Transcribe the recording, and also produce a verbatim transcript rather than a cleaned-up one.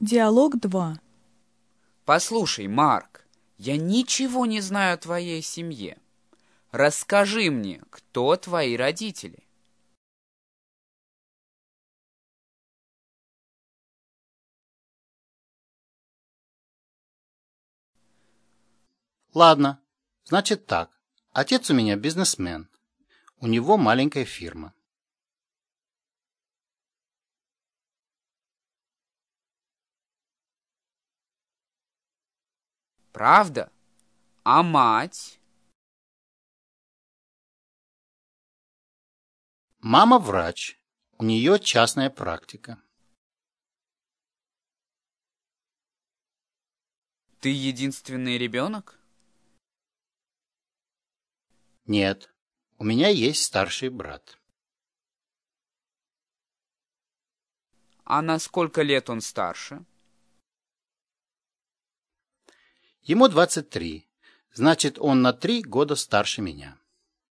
Диалог два. Послушай, Марк, я ничего не знаю о твоей семье. Расскажи мне, кто твои родители? Ладно, значит так. Отец у меня бизнесмен. У него маленькая фирма. Правда? А мать? Мама врач. У нее частная практика. Ты единственный ребенок? Нет, у меня есть старший брат. А на сколько лет он старше? Ему двадцать три. Значит, он на три года старше меня.